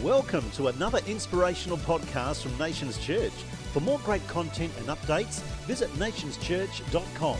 Welcome to another inspirational podcast from Nations Church. For more great content and updates, visit nationschurch.com.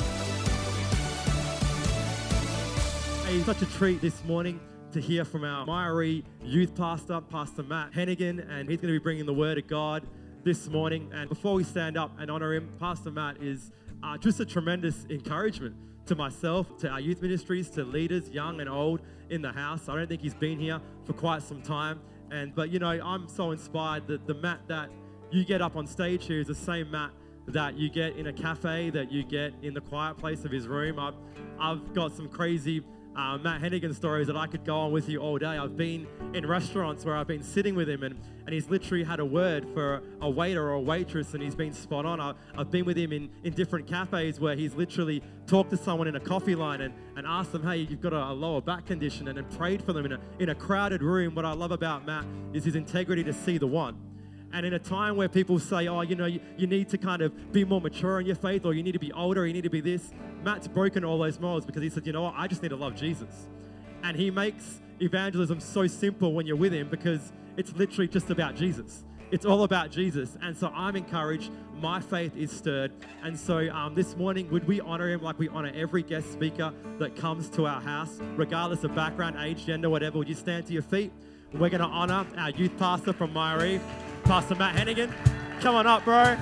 Hey, such a treat this morning to hear from our Myrie youth pastor, Pastor Matt Hennigan, and he's going to be bringing the word of God this morning. And before we stand up and honor him, Pastor Matt is just a tremendous encouragement to myself, to our youth ministries, to leaders, young and old in the house. I don't think he's been here for quite some time. But you know, I'm so inspired that the Matt that you get up on stage here is the same Matt that you get in a cafe, that you get in the quiet place of his room. I've got some crazy Matt Hennigan stories that I could go on with you all day. I've been in restaurants where I've been sitting with him and he's literally had a word for a waiter or a waitress and he's been spot on. I've been with him in different cafes where he's literally talked to someone in a coffee line and asked them, hey, you've got a lower back condition, and then prayed for them in a crowded room. What I love about Matt is his integrity to see the one. And in a time where people say, oh, you know, you need to kind of be more mature in your faith, or you need to be older, or you need to be this, Matt's broken all those molds because he said, you know what, I just need to love Jesus. And he makes evangelism so simple when you're with him because it's literally just about Jesus. It's all about Jesus. And so I'm encouraged. My faith is stirred. And so this morning, would we honor him like we honor every guest speaker that comes to our house, regardless of background, age, gender, whatever? Would you stand to your feet? We're going to honor our youth pastor from Myrie, Pastor Matt Hennigan. Come on up, bro.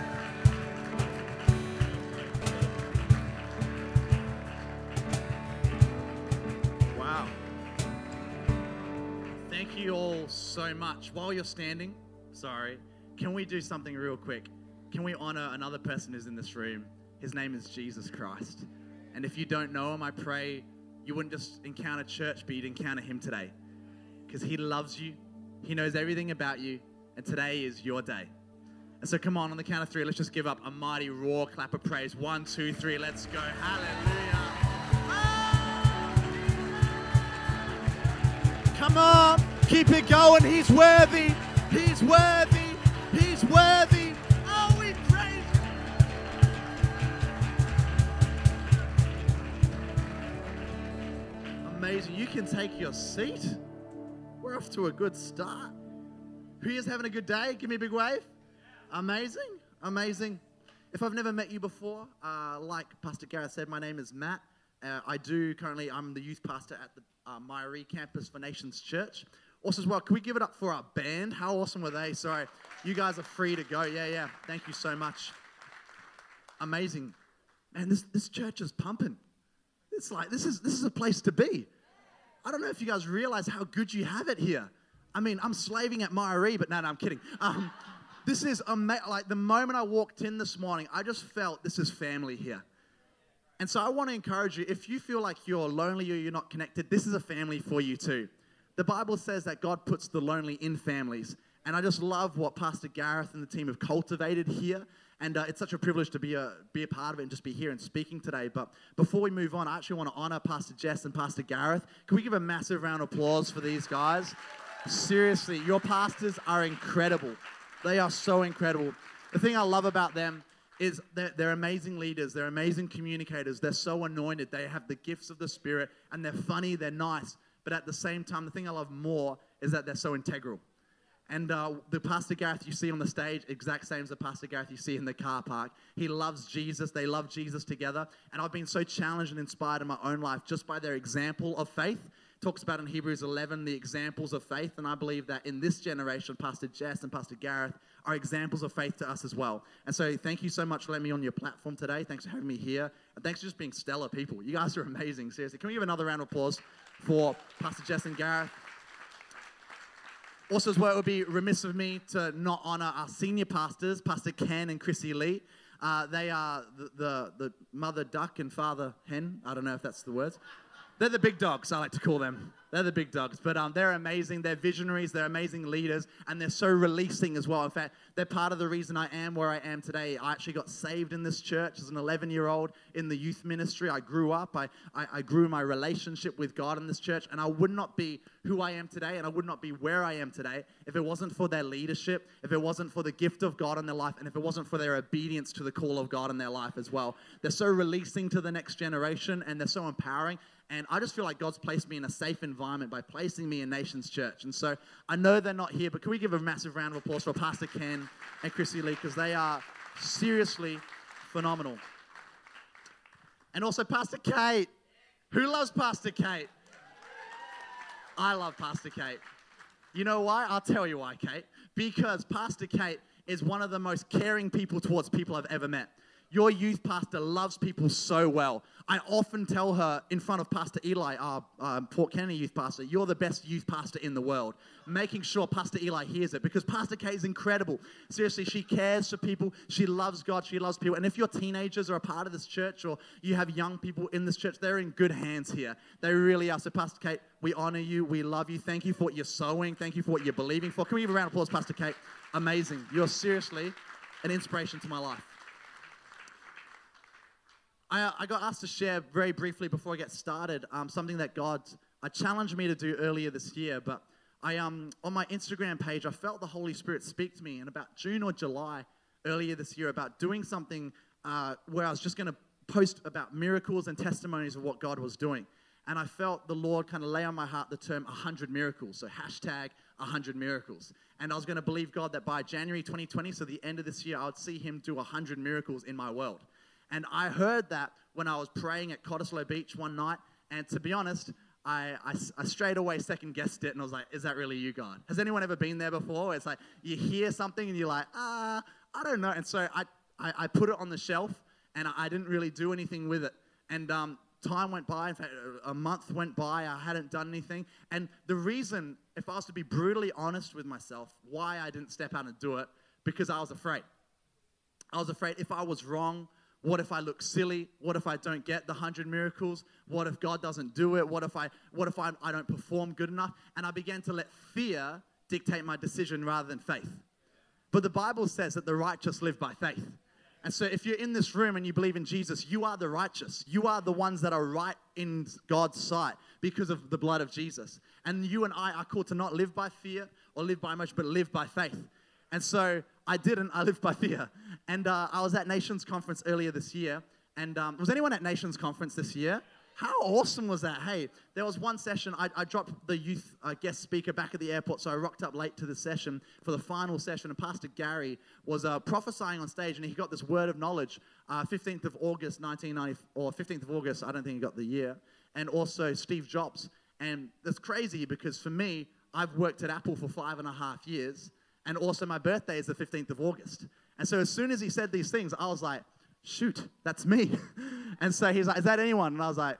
Wow. Thank you all so much. While you're standing, can we do something real quick? Can we honor another person who's in this room? His name is Jesus Christ. And if you don't know him, I pray you wouldn't just encounter church, but you'd encounter him today. Because he loves you. He knows everything about you. And today is your day. And so come on the count of three, let's just give up a mighty roar clap of praise. 1, 2, 3, let's go. Hallelujah. Come on, keep it going. He's worthy. He's worthy. He's worthy. Oh, we praise him. Amazing. You can take your seat. We're off to a good start. Who is having a good day? Give me a big wave. Amazing, amazing. If I've never met you before, like Pastor Gareth said, my name is Matt. I'm the youth pastor at the Myrie campus for Nations Church. Also as well, can we give it up for our band? How awesome were they? Sorry, you guys are free to go. Yeah. Thank you so much. Amazing. Man, this church is pumping. It's like, this is a place to be. I don't know if you guys realize how good you have it here. I mean, I'm slaving at Myrie, but no, I'm kidding. This is amazing. Like the moment I walked in this morning, I just felt this is family here. And so I want to encourage you, if you feel like you're lonely or you're not connected, this is a family for you too. The Bible says that God puts the lonely in families. And I just love what Pastor Gareth and the team have cultivated here. And it's such a privilege to be a part of it and just be here and speaking today. But before we move on, I actually want to honor Pastor Jess and Pastor Gareth. Can we give a massive round of applause for these guys? Seriously, your pastors are incredible. They are so incredible. The thing I love about them is they're amazing leaders. They're amazing communicators. They're so anointed. They have the gifts of the Spirit, and they're funny. They're nice. But at the same time, the thing I love more is that they're so integral. And the Pastor Gareth you see on the stage, exact same as the Pastor Gareth you see in the car park. He loves Jesus. They love Jesus together. And I've been so challenged and inspired in my own life just by their example of faith. Talks about in Hebrews 11 the examples of faith, and I believe that in this generation, Pastor Jess and Pastor Gareth are examples of faith to us as well. And so thank you so much for letting me on your platform today. Thanks for having me here, and thanks for just being stellar people. You guys are amazing, seriously. Can we give another round of applause for Pastor Jess and Gareth? Also as well, it would be remiss of me to not honor our senior pastors, Pastor Ken and Chrissy Lee. They are the mother duck and father hen. I don't know if that's the words. They're the big dogs, I like to call them. They're the big dogs. But they're amazing. They're visionaries. They're amazing leaders. And they're so releasing as well. In fact, they're part of the reason I am where I am today. I actually got saved in this church as an 11-year-old in the youth ministry. I grew up. I grew my relationship with God in this church. And I would not be who I am today, and I would not be where I am today if it wasn't for their leadership, if it wasn't for the gift of God in their life, and if it wasn't for their obedience to the call of God in their life as well. They're so releasing to the next generation, and they're so empowering. And I just feel like God's placed me in a safe environment by placing me in Nations Church. And so I know they're not here, but can we give a massive round of applause for Pastor Ken and Chrissy Lee, because they are seriously phenomenal. And also Pastor Kate. Who loves Pastor Kate? I love Pastor Kate. You know why? I'll tell you why, Kate. Because Pastor Kate is one of the most caring people towards people I've ever met. Your youth pastor loves people so well. I often tell her in front of Pastor Eli, Port Kennedy youth pastor, you're the best youth pastor in the world. Making sure Pastor Eli hears it, because Pastor Kate is incredible. Seriously, she cares for people. She loves God. She loves people. And if your teenagers are a part of this church, or you have young people in this church, they're in good hands here. They really are. So Pastor Kate, we honor you. We love you. Thank you for what you're sowing. Thank you for what you're believing for. Can we give a round of applause, Pastor Kate? Amazing. You're seriously an inspiration to my life. I got asked to share very briefly before I get started something that God challenged me to do earlier this year. But on my Instagram page, I felt the Holy Spirit speak to me in about June or July earlier this year about doing something where I was just going to post about miracles and testimonies of what God was doing. And I felt the Lord kind of lay on my heart the term 100 miracles. So hashtag 100 miracles. And I was going to believe God that by January 2020, so the end of this year, I would see him do 100 miracles in my world. And I heard that when I was praying at Cottesloe Beach one night. And to be honest, I straight away second-guessed it. And I was like, is that really you, God? Has anyone ever been there before? It's like you hear something and you're like, I don't know. And so I put it on the shelf and I didn't really do anything with it. And time went by. In fact, a month went by. I hadn't done anything. And the reason, if I was to be brutally honest with myself, why I didn't step out and do it, because I was afraid. I was afraid if I was wrong, what if I look silly? What if I don't get the 100 miracles? What if God doesn't do it? What if I don't perform good enough? And I began to let fear dictate my decision rather than faith. But the Bible says that the righteous live by faith. And so if you're in this room and you believe in Jesus, you are the righteous. You are the ones that are right in God's sight because of the blood of Jesus. And you and I are called to not live by fear or live by emotion, but live by faith. And so I didn't. I lived by fear. And I was at Nations Conference earlier this year. And was anyone at Nations Conference this year? How awesome was that? Hey, there was one session. I dropped the youth guest speaker back at the airport, so I rocked up late to the session for the final session. And Pastor Gary was prophesying on stage, and he got this word of knowledge, 15th of August, 1990, or 15th of August, I don't think he got the year, and also Steve Jobs. And that's crazy because for me, I've worked at Apple for 5.5 years. And also my birthday is the 15th of August. And so as soon as he said these things, I was like, shoot, that's me. And so he's like, is that anyone? And I was like,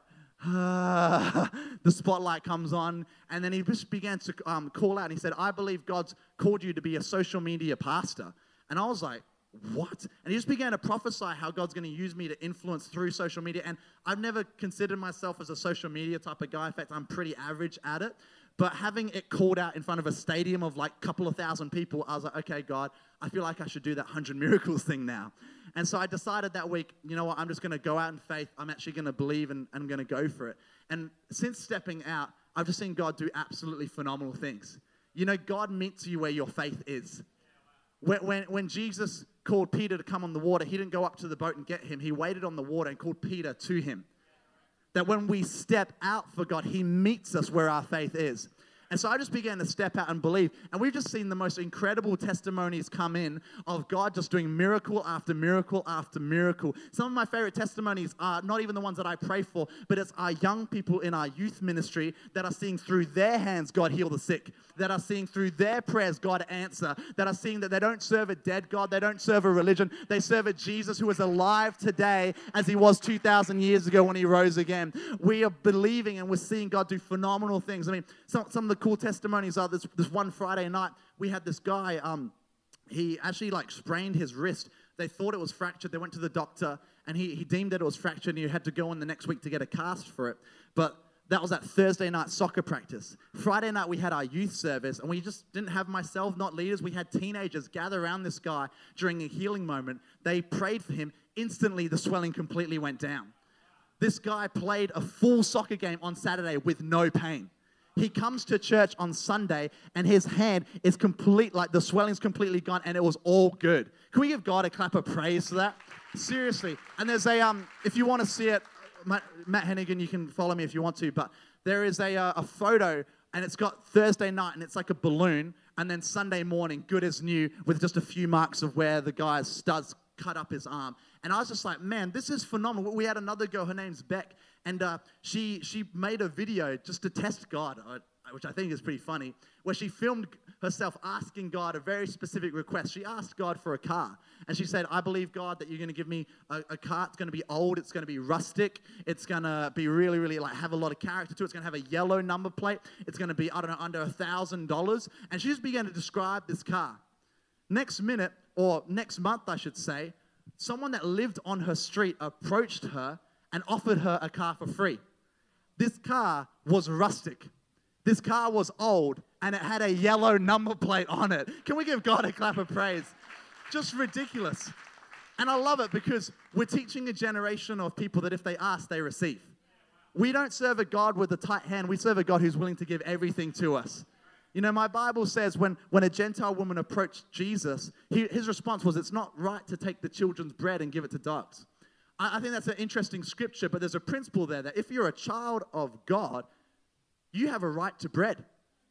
the spotlight comes on. And then he just began to call out. And he said, I believe God's called you to be a social media pastor. And I was like, what? And he just began to prophesy how God's going to use me to influence through social media. And I've never considered myself as a social media type of guy. In fact, I'm pretty average at it. But having it called out in front of a stadium of like a couple of thousand people, I was like, okay, God, I feel like I should do that 100 miracles thing now. And so I decided that week, you know what, I'm just going to go out in faith. I'm actually going to believe and I'm going to go for it. And since stepping out, I've just seen God do absolutely phenomenal things. You know, God meets you where your faith is. When Jesus called Peter to come on the water, he didn't go up to the boat and get him. He waited on the water and called Peter to him. That when we step out for God, he meets us where our faith is. And so I just began to step out and believe. And we've just seen the most incredible testimonies come in of God just doing miracle after miracle after miracle. Some of my favorite testimonies are not even the ones that I pray for, but it's our young people in our youth ministry that are seeing through their hands God heal the sick, that are seeing through their prayers God answer, that are seeing that they don't serve a dead God, they don't serve a religion, they serve a Jesus who is alive today as he was 2,000 years ago when he rose again. We are believing and we're seeing God do phenomenal things. I mean, some of the cool testimonies are this one Friday night, we had this guy, he actually like sprained his wrist. They thought it was fractured. They went to the doctor and he deemed that it was fractured and he had to go in the next week to get a cast for it. But that was at Thursday night soccer practice. Friday night we had our youth service and we just didn't have myself, not leaders. We had teenagers gather around this guy during a healing moment. They prayed for him. Instantly the swelling completely went down. This guy played a full soccer game on Saturday with no pain. He comes to church on Sunday and his hand is complete, like the swelling's completely gone and it was all good. Can we give God a clap of praise for that? Seriously. And there's if you want to see it, Matt Hennigan, you can follow me if you want to, but there is a photo, and it's got Thursday night, and it's like a balloon, and then Sunday morning, good as new, with just a few marks of where the guy's studs cut up his arm. And I was just like, man, this is phenomenal. We had another girl, her name's Beck, and she made a video just to test God, which I think is pretty funny, where she filmed herself asking God a very specific request. She asked God for a car, and she said, I believe, God, that you're going to give me a car. It's going to be old. It's going to be rustic. It's going to be really, really like have a lot of character to it. It's going to have a yellow number plate. It's going to be, I don't know, under $1,000. And she just began to describe this car. Next minute, or next month, I should say, someone that lived on her street approached her and offered her a car for free. This car was rustic. This car was old, and it had a yellow number plate on it. Can we give God a clap of praise? Just ridiculous. And I love it because we're teaching a generation of people that if they ask, they receive. We don't serve a God with a tight hand. We serve a God who's willing to give everything to us. You know, my Bible says when a Gentile woman approached Jesus, his response was, it's not right to take the children's bread and give it to dogs. I think that's an interesting scripture, but there's a principle there that if you're a child of God, you have a right to bread.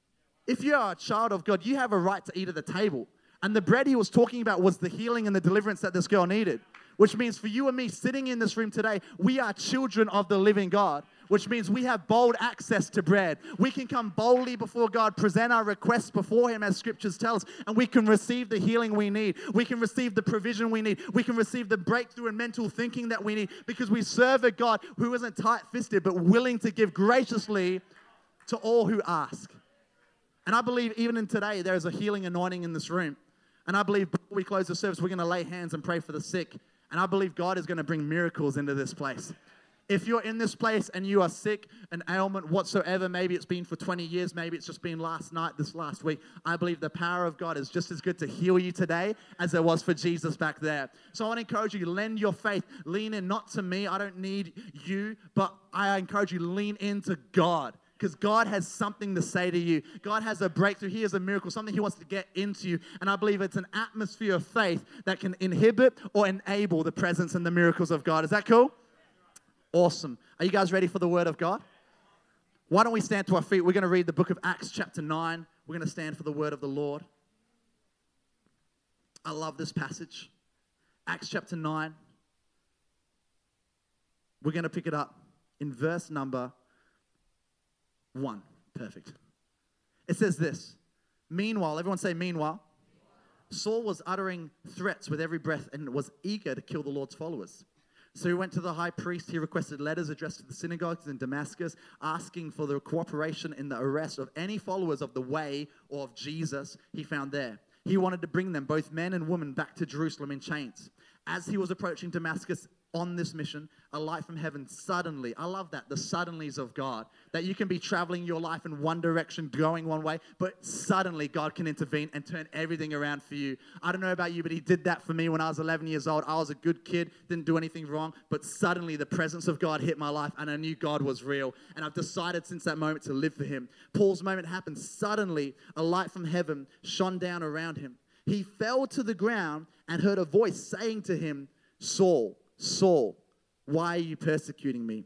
If you are a child of God, you have a right to eat at the table. And the bread he was talking about was the healing and the deliverance that this girl needed. Which means for you and me sitting in this room today, we are children of the living God. Which means we have bold access to bread. We can come boldly before God, present our requests before him as scriptures tell us, and we can receive the healing we need. We can receive the provision we need. We can receive the breakthrough and mental thinking that we need because we serve a God who isn't tight-fisted but willing to give graciously to all who ask. And I believe even in today, there is a healing anointing in this room. And I believe before we close the service, we're going to lay hands and pray for the sick. And I believe God is going to bring miracles into this place. If you're in this place and you are sick, an ailment whatsoever, maybe it's been for 20 years, maybe it's just been last night, this last week, I believe the power of God is just as good to heal you today as it was for Jesus back there. So I want to encourage you, lend your faith, lean in, not to me, I don't need you, but I encourage you, lean into God. Because God has something to say to you. God has a breakthrough. He has a miracle, something he wants to get into you. And I believe it's an atmosphere of faith that can inhibit or enable the presence and the miracles of God. Is that cool? Awesome. Are you guys ready for the word of God? Why don't we stand to our feet? We're going to read the book of Acts chapter 9. We're going to stand for the word of the Lord. I love this passage. Acts chapter 9. We're going to pick it up in verse number 1. Perfect. It says this. Meanwhile, everyone say meanwhile. Saul was uttering threats with every breath and was eager to kill the Lord's followers. So he went to the high priest. He requested letters addressed to the synagogues in Damascus, asking for the cooperation in the arrest of any followers of the way or of Jesus he found there. He wanted to bring them, both men and women, back to Jerusalem in chains. As he was approaching Damascus on this mission, a light from heaven suddenly, I love that, the suddenlies of God, that you can be traveling your life in one direction, going one way, but suddenly God can intervene and turn everything around for you. I don't know about you, but he did that for me when I was 11 years old. I was a good kid, didn't do anything wrong, but suddenly the presence of God hit my life and I knew God was real. And I've decided since that moment to live for him. Paul's moment happened. Suddenly, a light from heaven shone down around him. He fell to the ground and heard a voice saying to him, Saul, Saul, why are you persecuting me?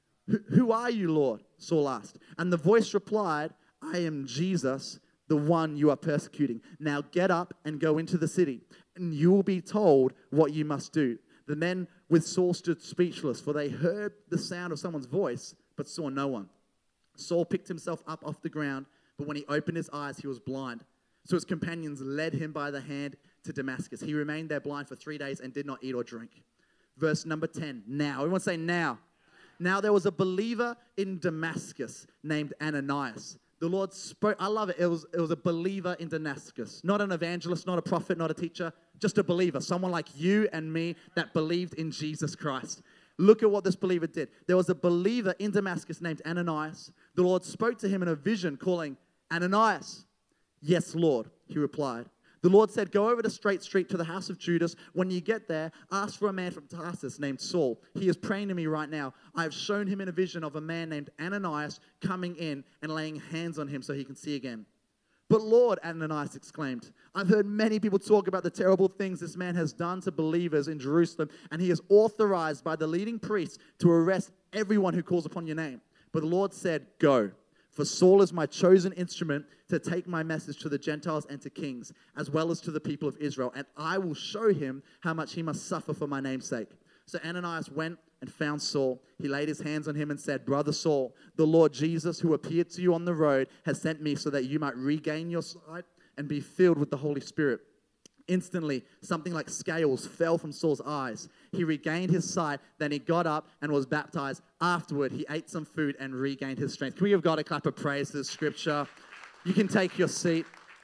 Who are you, Lord? Saul asked. And the voice replied, I am Jesus, the one you are persecuting. Now get up and go into the city, and you will be told what you must do. The men with Saul stood speechless, for they heard the sound of someone's voice, but saw no one. Saul picked himself up off the ground, but when he opened his eyes, he was blind. So his companions led him by the hand to Damascus. He remained there blind for 3 days and did not eat or drink. Verse number 10, now. Everyone say now. Now there was a believer in Damascus named Ananias. The Lord spoke, I love it. It was a believer in Damascus. Not an evangelist, not a prophet, not a teacher, just a believer. Someone like you and me that believed in Jesus Christ. Look at what this believer did. There was a believer in Damascus named Ananias. The Lord spoke to him in a vision calling, Ananias. Yes, Lord, he replied. The Lord said, go over to Straight Street to the house of Judas. When you get there, ask for a man from Tarsus named Saul. He is praying to me right now. I have shown him in a vision of a man named Ananias coming in and laying hands on him so he can see again. But Lord, Ananias exclaimed, I've heard many people talk about the terrible things this man has done to believers in Jerusalem, and he is authorized by the leading priests to arrest everyone who calls upon your name. But the Lord said, go, for Saul is my chosen instrument to take my message to the Gentiles and to kings, as well as to the people of Israel, and I will show him how much he must suffer for my name's sake. So Ananias went and found Saul. He laid his hands on him and said, Brother Saul, the Lord Jesus, who appeared to you on the road, has sent me so that you might regain your sight and be filled with the Holy Spirit. Instantly, something like scales fell from Saul's eyes. He regained his sight, then he got up and was baptized. Afterward, he ate some food and regained his strength. Can we give God a clap of praise to the scripture? You can take your seat.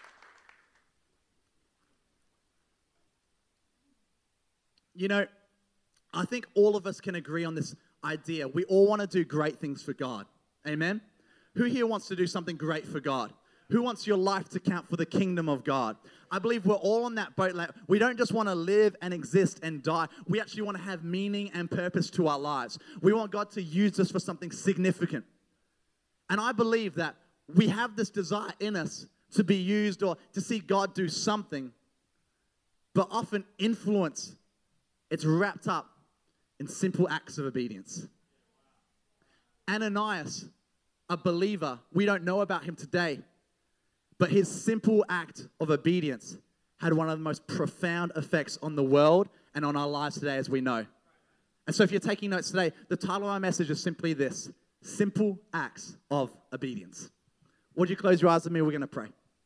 You know, I think all of us can agree on this idea. We all want to do great things for God. Amen? Who here wants to do something great for God? Who wants your life to count for the kingdom of God? I believe we're all on that boat. Like, we don't just want to live and exist and die. We actually want to have meaning and purpose to our lives. We want God to use us for something significant. And I believe that we have this desire in us to be used or to see God do something. But often influence, it's wrapped up in simple acts of obedience. Ananias, a believer, we don't know about him today, but his simple act of obedience had one of the most profound effects on the world and on our lives today, as we know. And so if you're taking notes today, the title of my message is simply this: Simple Acts of Obedience. Would you close your eyes with me? We're going to pray.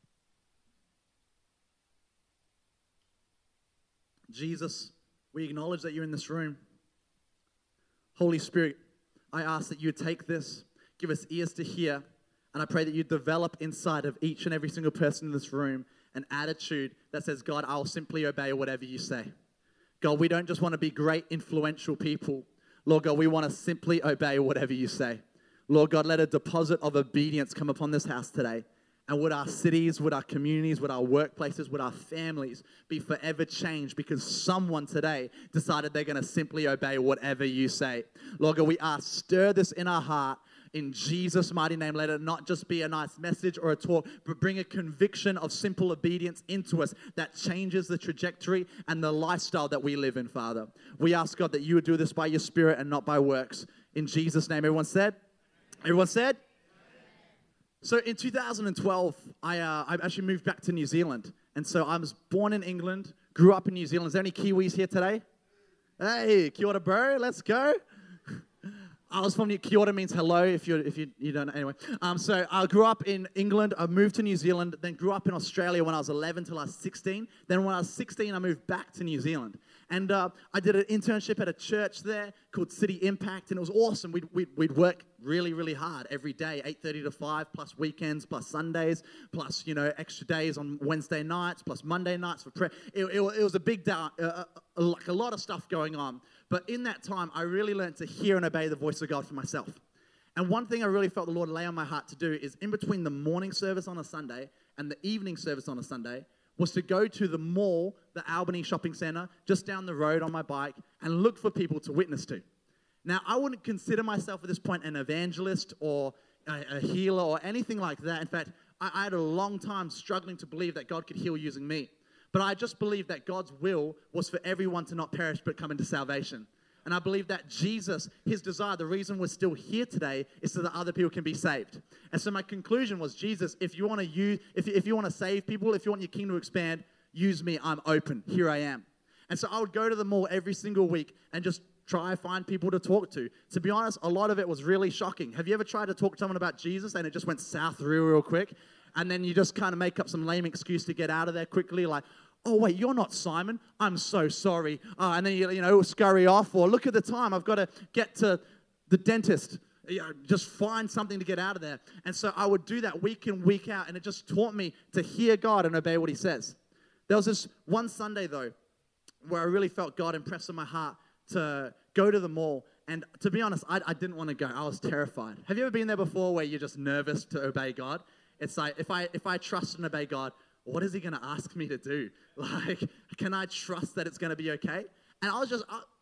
Jesus, we acknowledge that you're in this room. Holy Spirit, I ask that you take this, give us ears to hear, and I pray that you develop inside of each and every single person in this room an attitude that says, God, I'll simply obey whatever you say. God, we don't just want to be great, influential people. Lord God, we want to simply obey whatever you say. Lord God, let a deposit of obedience come upon this house today. And would our cities, would our communities, would our workplaces, would our families be forever changed because someone today decided they're going to simply obey whatever you say. Lord God, we ask, stir this in our heart in Jesus' mighty name. Let it not just be a nice message or a talk, but bring a conviction of simple obedience into us that changes the trajectory and the lifestyle that we live in, Father. We ask, God, that you would do this by your Spirit and not by works. In Jesus' name, everyone said? Everyone said? So in 2012, I actually moved back to New Zealand. And so I was born in England, grew up in New Zealand. Is there any Kiwis here today? Hey, kia ora, bro. Let's go. I was from Kia ora means hello if you don't know. Anyway, so I grew up in England. I moved to New Zealand, then grew up in Australia when I was 11 till I was 16. Then when I was 16, I moved back to New Zealand. And I did an internship at a church there called City Impact, and it was awesome. We'd work really, really hard every day, 8:30 to 5, plus weekends, plus Sundays, plus, extra days on Wednesday nights, plus Monday nights for prayer. It was a big day, like a lot of stuff going on. But in that time, I really learned to hear and obey the voice of God for myself. And one thing I really felt the Lord lay on my heart to do is in between the morning service on a Sunday and the evening service on a Sunday was to go to the mall, the Albany Shopping Centre, just down the road on my bike and look for people to witness to. Now, I wouldn't consider myself at this point an evangelist or a healer or anything like that. In fact, I had a long time struggling to believe that God could heal using me. But I just believed that God's will was for everyone to not perish but come into salvation. And I believe that Jesus, his desire, the reason we're still here today is so that other people can be saved. And so my conclusion was, Jesus, if you want to use, if you want to save people, if you want your kingdom to expand, use me. I'm open. Here I am. And so I would go to the mall every single week and just try to find people to talk to. To be honest, a lot of it was really shocking. Have you ever tried to talk to someone about Jesus and it just went south real quick? And then you just kind of make up some lame excuse to get out of there quickly, like, oh, wait, you're not Simon. I'm so sorry. And then, you scurry off. Or look at the time. I've got to get to the dentist. Just find something to get out of there. And so I would do that week in, week out. And it just taught me to hear God and obey what he says. There was this one Sunday, though, where I really felt God impress on my heart to go to the mall. And to be honest, I didn't want to go. I was terrified. Have you ever been there before where you're just nervous to obey God? It's like, if I trust and obey God, what is he going to ask me to do? Like, can I trust that it's going to be okay? And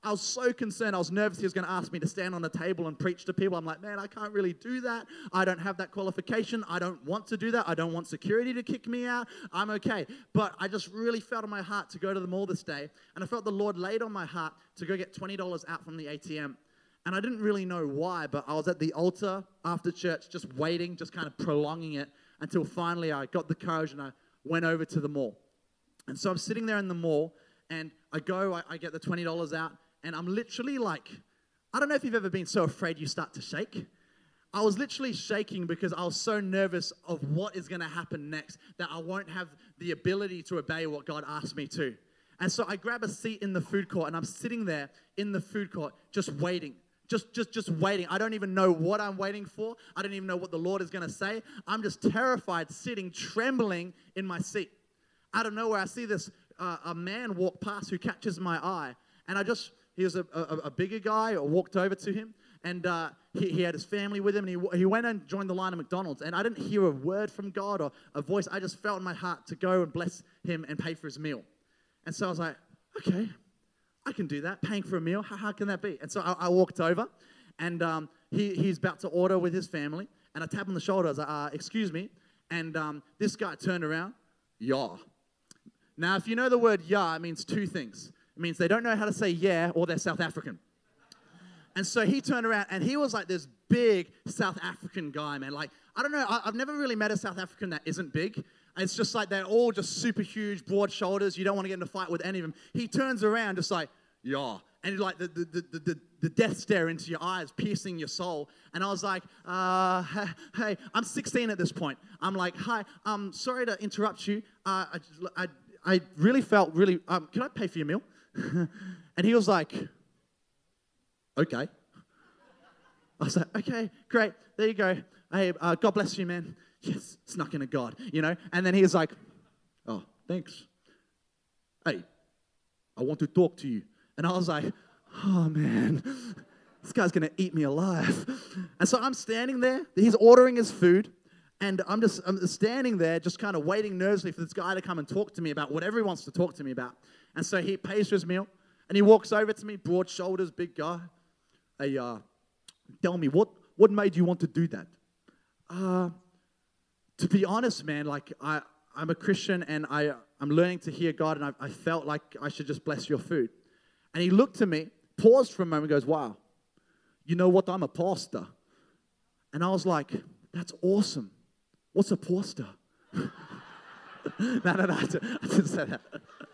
I was so concerned. I was nervous he was going to ask me to stand on a table and preach to people. I'm like, man, I can't really do that. I don't have that qualification. I don't want to do that. I don't want security to kick me out. I'm okay. But I just really felt in my heart to go to the mall this day. And I felt the Lord laid on my heart to go get $20 out from the ATM. And I didn't really know why, but I was at the altar after church just waiting, just kind of prolonging it until finally I got the courage and I went over to the mall. And so I'm sitting there in the mall and I get the $20 out. And I'm literally like, I don't know if you've ever been so afraid you start to shake. I was literally shaking because I was so nervous of what is going to happen next, that I won't have the ability to obey what God asked me to. And so I grab a seat in the food court, and I'm sitting there in the food court just waiting. Just waiting. I don't even know what I'm waiting for. I don't even know what the Lord is going to say. I'm just terrified, sitting, trembling in my seat. Out of nowhere, I see this a man walk past who catches my eye. And he was a bigger guy. I walked over to him, and he had his family with him, and he went and joined the line at McDonald's. And I didn't hear a word from God or a voice. I just felt in my heart to go and bless him and pay for his meal. And so I was like, okay, I can do that, paying for a meal. How can that be? And so I walked over, and he's about to order with his family, and I tap on the shoulder. I was like, excuse me. And this guy turned around, yeah. Now, if you know the word yeah, it means two things. It means they don't know how to say yeah, or they're South African. And so he turned around, and he was like this big South African guy, man. Like, I don't know, I've never really met a South African that isn't big. It's just like they're all just super huge, broad shoulders. You don't want to get in a fight with any of them. He turns around just like, yeah. And like the death stare into your eyes, piercing your soul. And I was like, hey, I'm 16 at this point. I'm like, hi, I'm sorry to interrupt you. I really felt can I pay for your meal? And he was like, okay. I was like, okay, great. There you go. Hey, God bless you, man. Yes, snuck in a God, you know. And then he was like, oh, thanks. Hey, I want to talk to you. And I was like, oh, man, this guy's going to eat me alive. And so I'm standing there. He's ordering his food. And I'm standing there just kind of waiting nervously for this guy to come and talk to me about whatever he wants to talk to me about. And so he pays for his meal. And he walks over to me, broad shoulders, big guy. Hey, tell me, what made you want to do that? To be honest, man, like I'm a Christian and I'm learning to hear God, and I felt like I should just bless your food. And he looked at me, paused for a moment, and goes, wow, you know what? I'm a pastor. And I was like, that's awesome. What's a pastor? No, I didn't say that.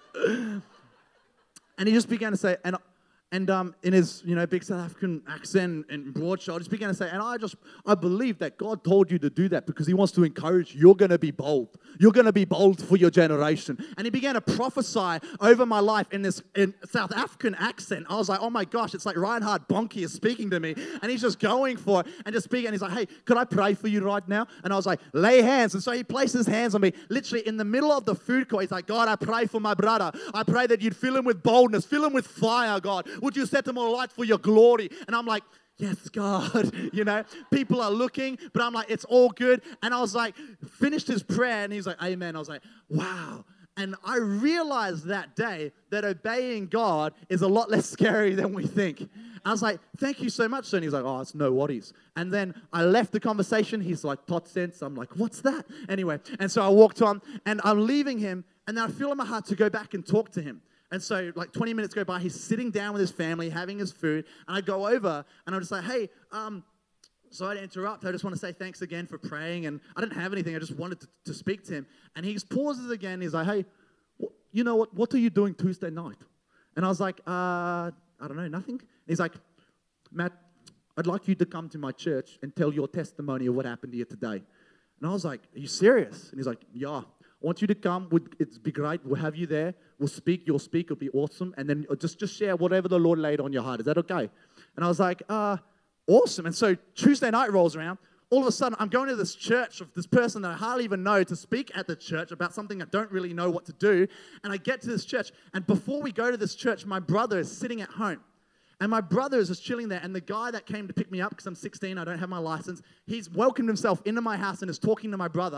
And he just began to say, and in his, big South African accent and broad shoulders, began to say, and I believe that God told you to do that because he wants to encourage you. You're going to be bold. You're going to be bold for your generation. And he began to prophesy over my life in South African accent. I was like, oh my gosh, it's like Reinhard Bonnke is speaking to me. And he's just going for it and just speaking. And he's like, hey, could I pray for you right now? And I was like, lay hands. And so he placed his hands on me, literally in the middle of the food court. He's like, God, I pray for my brother. I pray that you'd fill him with boldness, fill him with fire, God. Would you set them alight for your glory? And I'm like, yes, God, people are looking, but I'm like, it's all good. And I was like, finished his prayer, and he's like, amen. I was like, wow. And I realized that day that obeying God is a lot less scary than we think. I was like, thank you so much, sir. And he's like, oh, it's no worries. And then I left the conversation. He's like, tot sense. I'm like, what's that? Anyway, and so I walked on, and I'm leaving him, and then I feel in my heart to go back and talk to him. And so like 20 minutes go by, he's sitting down with his family, having his food, and I go over, and I'm just like, hey, sorry to interrupt. I just want to say thanks again for praying, and I didn't have anything. I just wanted to speak to him. And he pauses again. He's like, hey, you know what are you doing Tuesday night? And I was like, I don't know, nothing. And he's like, Matt, I'd like you to come to my church and tell your testimony of what happened here today. And I was like, are you serious? And he's like, yeah. I want you to come. It'll be great. We'll have you there. We'll speak. You'll speak. It'll be awesome. And then just share whatever the Lord laid on your heart. Is that okay? And I was like, awesome. And so Tuesday night rolls around. All of a sudden, I'm going to this church of this person that I hardly even know to speak at the church about something I don't really know what to do. And I get to this church. And before we go to this church, my brother is sitting at home. And my brother is just chilling there. And the guy that came to pick me up, because I'm 16, I don't have my license, he's welcomed himself into my house and is talking to my brother.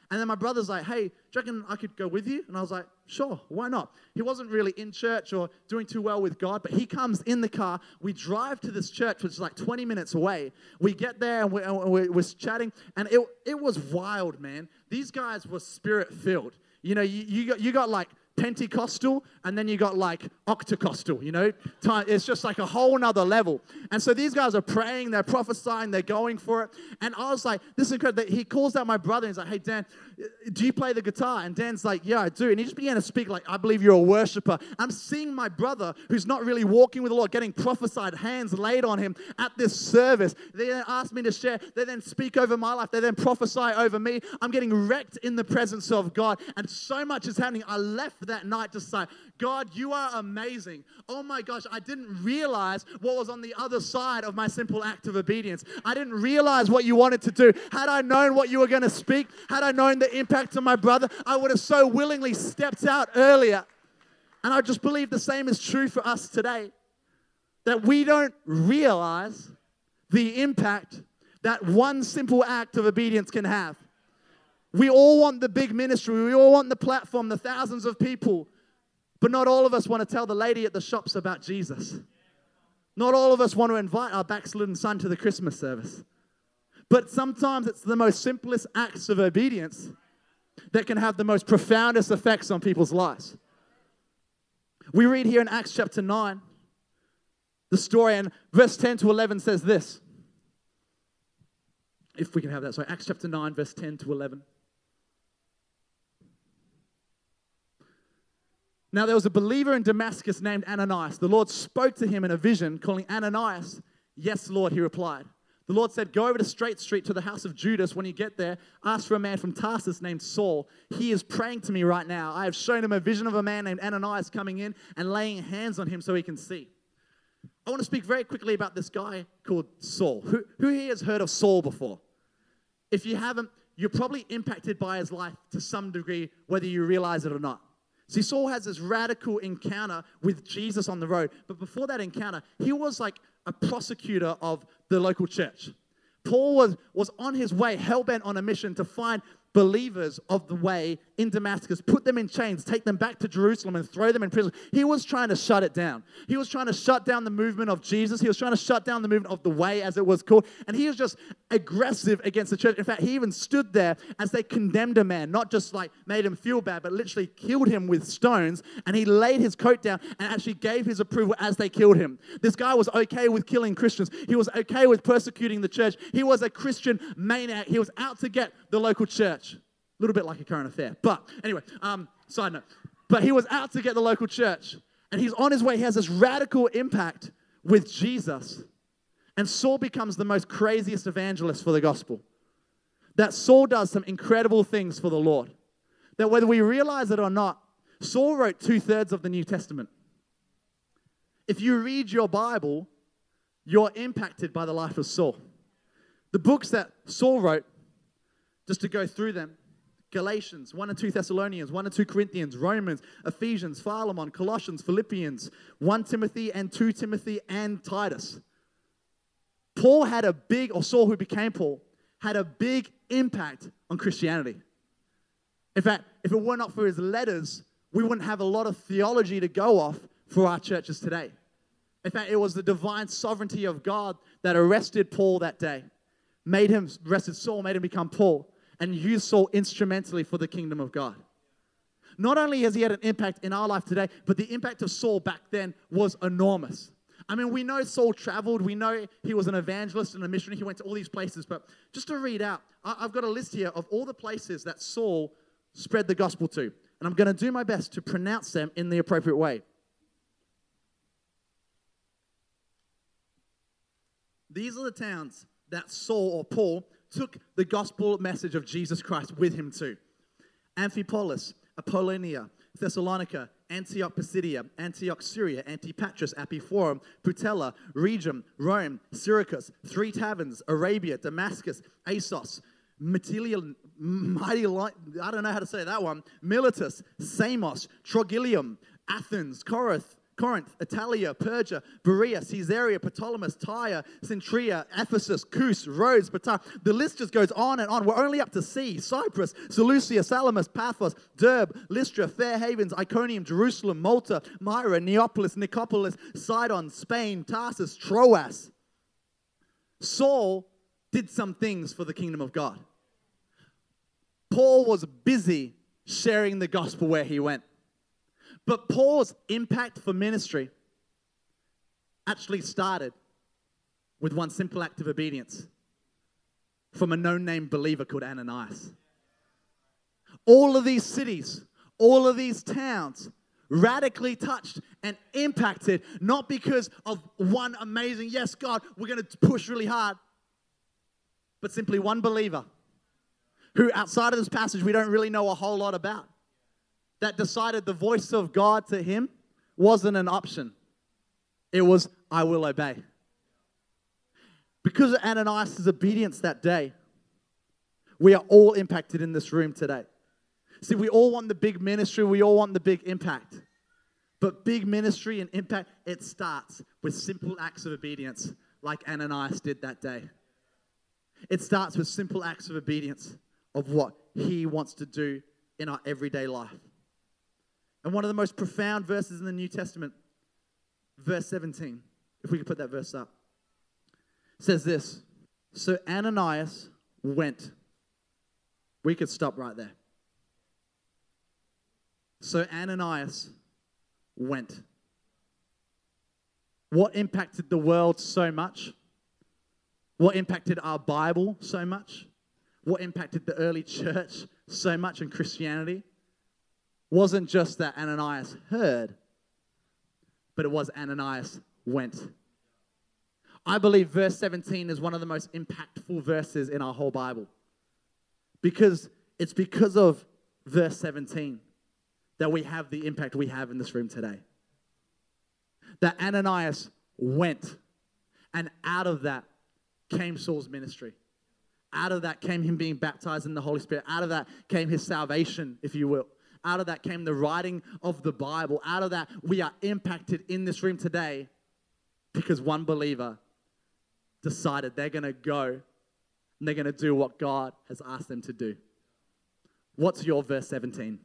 And then my brother's like, hey, do you reckon I could go with you? And I was like, sure, why not? He wasn't really in church or doing too well with God, but he comes in the car. We drive to this church, which is like 20 minutes away. We get there and we're chatting, and it was wild, man. These guys were spirit-filled. You know, you got like Pentecostal, and then you got like Octocostal, you know? It's just like a whole nother level. And so these guys are praying, they're prophesying, they're going for it. And I was like, this is incredible. He calls out my brother, and he's like, hey, Dan, do you play the guitar? And Dan's like, yeah, I do. And he just began to speak like, I believe you're a worshiper. I'm seeing my brother, who's not really walking with the Lord, getting prophesied, hands laid on him at this service. They then ask me to share. They then speak over my life. They then prophesy over me. I'm getting wrecked in the presence of God. And so much is happening. I left that night just like, God, you are amazing. Oh my gosh, I didn't realize what was on the other side of my simple act of obedience. I didn't realize what you wanted to do. Had I known what you were going to speak, had I known the impact of my brother, I would have so willingly stepped out earlier. And I just believe the same is true for us today. That we don't realize the impact that one simple act of obedience can have. We all want the big ministry. We all want the platform, the thousands of people. But not all of us want to tell the lady at the shops about Jesus. Not all of us want to invite our backslidden son to the Christmas service. But sometimes it's the most simplest acts of obedience that can have the most profoundest effects on people's lives. We read here in Acts chapter 9, the story, and verse 10 to 11 says this. If we can have that. So Acts chapter 9, verse 10 to 11. Now there was a believer in Damascus named Ananias. The Lord spoke to him in a vision, calling Ananias. Yes, Lord, he replied. The Lord said, go over to Straight Street to the house of Judas. When you get there, ask for a man from Tarsus named Saul. He is praying to me right now. I have shown him a vision of a man named Ananias coming in and laying hands on him so he can see. I want to speak very quickly about this guy called Saul. Who here has heard of Saul before? If you haven't, you're probably impacted by his life to some degree, whether you realize it or not. See, Saul has this radical encounter with Jesus on the road. But before that encounter, he was like a prosecutor of the local church. Paul was on his way, hell-bent on a mission to find believers of the way in Damascus, put them in chains, take them back to Jerusalem and throw them in prison. He was trying to shut it down. He was trying to shut down the movement of Jesus. He was trying to shut down the movement of the way, as it was called. And he was just aggressive against the church. In fact, he even stood there as they condemned a man, not just like made him feel bad, but literally killed him with stones. And he laid his coat down and actually gave his approval as they killed him. This guy was okay with killing Christians. He was okay with persecuting the church. He was a Christian maniac. He was out to get the local church. A little bit like a current affair. But anyway, side note. But he was out to get the local church. And he's on his way. He has this radical impact with Jesus. And Saul becomes the most craziest evangelist for the gospel. That Saul does some incredible things for the Lord. That whether we realize it or not, Saul wrote 2/3 of the New Testament. If you read your Bible, you're impacted by the life of Saul. The books that Saul wrote, just to go through them, Galatians, 1 and 2 Thessalonians, 1 and 2 Corinthians, Romans, Ephesians, Philemon, Colossians, Philippians, 1 Timothy and 2 Timothy and Titus. Paul had a big, or Saul who became Paul, had a big impact on Christianity. In fact, if it were not for his letters, we wouldn't have a lot of theology to go off for our churches today. In fact, it was the divine sovereignty of God that arrested Paul that day, arrested Saul, made him become Paul, and used Saul instrumentally for the kingdom of God. Not only has he had an impact in our life today, but the impact of Saul back then was enormous. I mean, we know Saul traveled. We know he was an evangelist and a missionary. He went to all these places. But just to read out, I've got a list here of all the places that Saul spread the gospel to. And I'm going to do my best to pronounce them in the appropriate way. These are the towns that Saul or Paul took the gospel message of Jesus Christ with him to. Amphipolis, Apollonia, Thessalonica, Antioch Pisidia, Antioch Syria, Antipatris, Epiphorum, Putella, Rhegium, Rome, Syracuse, 3 Taverns, Arabia, Damascus, Assos, Mitylia, I don't know how to say that one, Miletus, Samos, Trogyllium, Athens, Corinth, Corinth, Italia, Persia, Berea, Caesarea, Ptolemais, Tyre, Centuria, Ephesus, Kos, Rhodes, Patara. The list just goes on and on. We're only up to C, Cyprus, Seleucia, Salamis, Paphos, Derbe, Lystra, Fair Havens, Iconium, Jerusalem, Malta, Myra, Neapolis, Nicopolis, Sidon, Spain, Tarsus, Troas. Saul did some things for the kingdom of God. Paul was busy sharing the gospel where he went. But Paul's impact for ministry actually started with one simple act of obedience from a no-name believer called Ananias. All of these cities, all of these towns radically touched and impacted, not because of one amazing, yes, God, we're going to push really hard, but simply one believer who outside of this passage we don't really know a whole lot about, that decided the voice of God to him wasn't an option. It was, I will obey. Because of Ananias' obedience that day, we are all impacted in this room today. See, we all want the big ministry, we all want the big impact. But big ministry and impact, it starts with simple acts of obedience like Ananias did that day. It starts with simple acts of obedience of what he wants to do in our everyday life. And one of the most profound verses in the New Testament, verse 17, if we could put that verse up, says this: so Ananias went. We could stop right there. So Ananias went. What impacted the world so much? What impacted our Bible so much? What impacted the early church so much in Christianity? Wasn't just that Ananias heard, but it was Ananias went. I believe verse 17 is one of the most impactful verses in our whole Bible. Because it's because of verse 17 that we have the impact we have in this room today. That Ananias went, and out of that came Saul's ministry. Out of that came him being baptized in the Holy Spirit. Out of that came his salvation, if you will. Out of that came the writing of the Bible. Out of that, we are impacted in this room today because one believer decided they're going to go and they're going to do what God has asked them to do. What's your verse 17?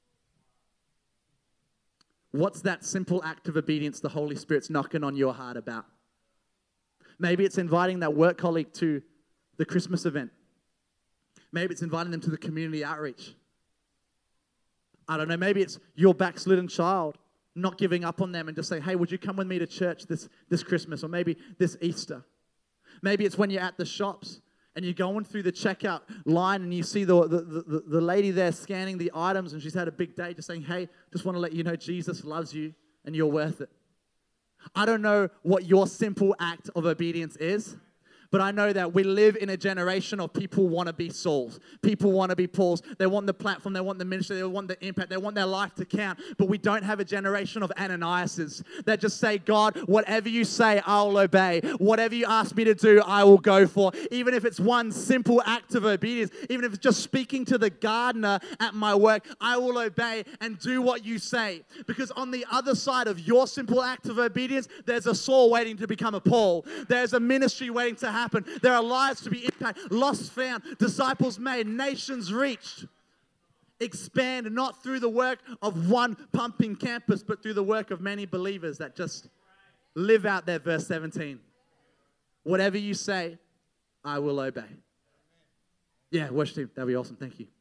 What's that simple act of obedience the Holy Spirit's knocking on your heart about? Maybe it's inviting that work colleague to the Christmas event. Maybe it's inviting them to the community outreach. I don't know, maybe it's your backslidden child, not giving up on them and just saying, hey, would you come with me to church this Christmas, or maybe this Easter? Maybe it's when you're at the shops and you're going through the checkout line and you see the lady there scanning the items and she's had a big day, just saying, hey, just want to let you know Jesus loves you and you're worth it. I don't know what your simple act of obedience is, but I know that we live in a generation of people want to be Sauls. People want to be Pauls. They want the platform. They want the ministry. They want the impact. They want their life to count. But we don't have a generation of Ananiases that just say, God, whatever you say, I'll obey. Whatever you ask me to do, I will go for. Even if it's one simple act of obedience, even if it's just speaking to the gardener at my work, I will obey and do what you say. Because on the other side of your simple act of obedience, there's a Saul waiting to become a Paul. There's a ministry waiting to happen. There are lives to be impacted, lost found, disciples made, nations reached. Expand, not through the work of one pumping campus, but through the work of many believers that just live out their verse 17. Whatever you say, I will obey. Yeah, worship team, that'd be awesome. Thank you.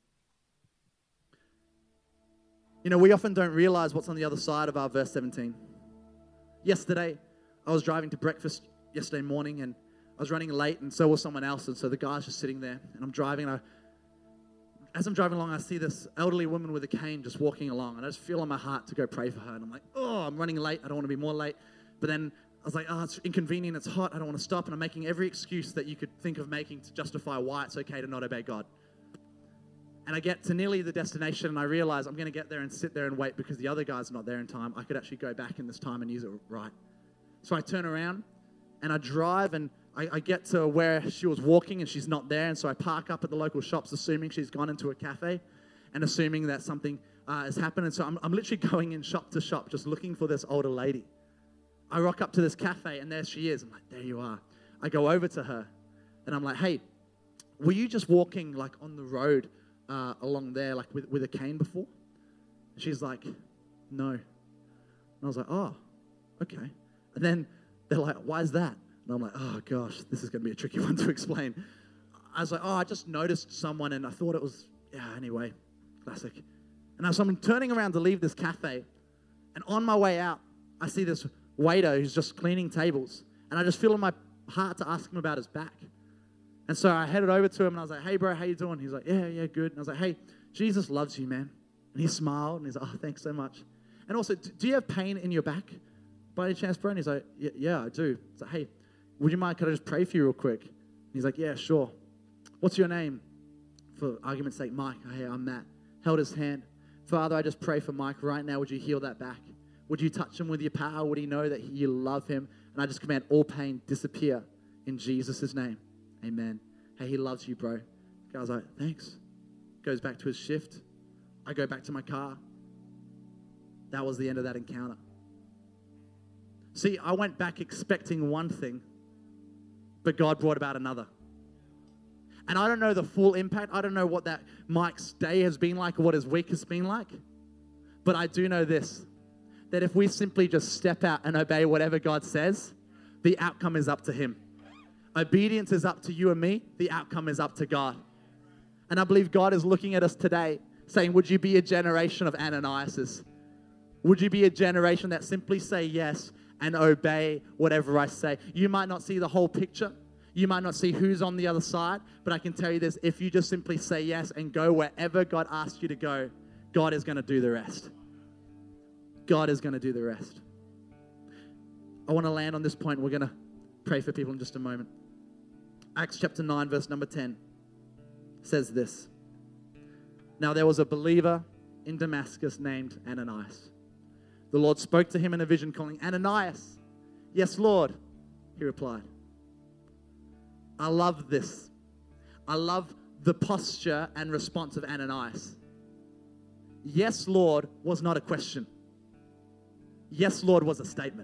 You know, we often don't realize what's on the other side of our verse 17. Yesterday, I was driving to breakfast yesterday morning, and I was running late, and so was someone else, and so the guy's just sitting there, and I'm driving, and as I'm driving along, I see this elderly woman with a cane just walking along, and I just feel on my heart to go pray for her, and I'm like, oh, I'm running late, I don't want to be more late, but then I was like, oh, it's inconvenient, it's hot, I don't want to stop, and I'm making every excuse that you could think of making to justify why it's okay to not obey God. And I get to nearly the destination, and I realize I'm going to get there and sit there and wait because the other guy's not there in time. I could actually go back in this time and use it right. So I turn around, and I drive, and I get to where she was walking and she's not there, and so I park up at the local shops assuming she's gone into a cafe, and assuming that something has happened. And so I'm literally going in shop to shop, just looking for this older lady. I rock up to this cafe, and there she is. I'm like, there you are. I go over to her, and I'm like, hey, were you just walking like on the road along there, like with a cane before? She's like, no. And I was like, oh, okay. And then they're like, why is that? And I'm like, oh gosh, this is going to be a tricky one to explain. I was like, oh, I just noticed someone and I thought it was, anyway, classic. And so I'm turning around to leave this cafe, and on my way out, I see this waiter who's just cleaning tables, and I just feel in my heart to ask him about his back. And so I headed over to him, and I was like, hey bro, how you doing? He's like, yeah, good. And I was like, hey, Jesus loves you, man. And he smiled, and he's like, oh, thanks so much. And also, do you have pain in your back by any chance, bro? And he's like, yeah, I do. It's like, hey, would you mind, could I just pray for you real quick? And he's like, yeah, sure. What's your name? For argument's sake, Mike. Hey, I'm Matt. Held his hand. Father, I just pray for Mike right now. Would you heal that back? Would you touch him with your power? Would he know that you love him? And I just command all pain disappear in Jesus' name. Amen. Hey, he loves you, bro. The guy's like, thanks. Goes back to his shift. I go back to my car. That was the end of that encounter. See, I went back expecting one thing, but God brought about another. And I don't know the full impact. I don't know what that Mike's day has been like or what his week has been like. But I do know this, that if we simply just step out and obey whatever God says, the outcome is up to him. Obedience is up to you and me. The outcome is up to God. And I believe God is looking at us today saying, would you be a generation of Ananiases? Would you be a generation that simply say yes and obey whatever I say? You might not see the whole picture. You might not see who's on the other side, but I can tell you this, if you just simply say yes and go wherever God asks you to go, God is going to do the rest. God is going to do the rest. I want to land on this point. We're going to pray for people in just a moment. Acts chapter 9, verse number 10 says this. Now there was a believer in Damascus named Ananias. The Lord spoke to him in a vision calling, Ananias. Yes, Lord, he replied. I love this. I love the posture and response of Ananias. Yes, Lord was not a question. Yes, Lord was a statement.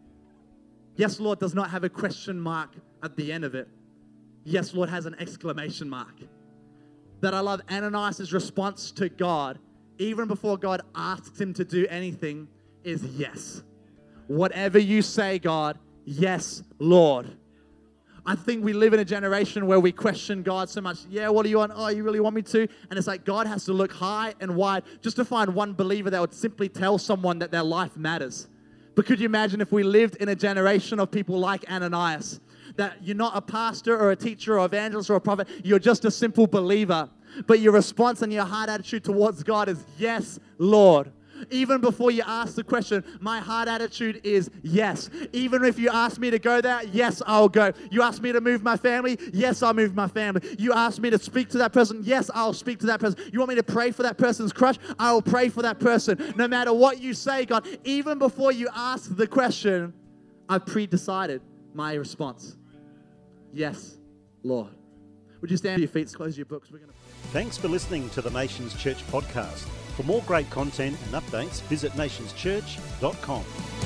Yes, Lord does not have a question mark at the end of it. Yes, Lord has an exclamation mark. That I love Ananias' response to God, even before God asks him to do anything, is yes. Whatever you say, God, yes, Lord. I think we live in a generation where we question God so much. Yeah, what do you want? Oh, you really want me to? And it's like God has to look high and wide just to find one believer that would simply tell someone that their life matters. But could you imagine if we lived in a generation of people like Ananias, that you're not a pastor or a teacher or evangelist or a prophet, you're just a simple believer, but your response and your heart attitude towards God is, yes, Lord. Even before you ask the question, my heart attitude is yes. Even if you ask me to go there, yes, I'll go. You ask me to move my family, yes, I'll move my family. You ask me to speak to that person, yes, I'll speak to that person. You want me to pray for that person's crush? I will pray for that person. No matter what you say, God, even before you ask the question, I've pre-decided my response. Yes, Lord. Would you stand to your feet, close your books? Thanks for listening to the Nations Church podcast. For more great content and updates, visit nationschurch.com.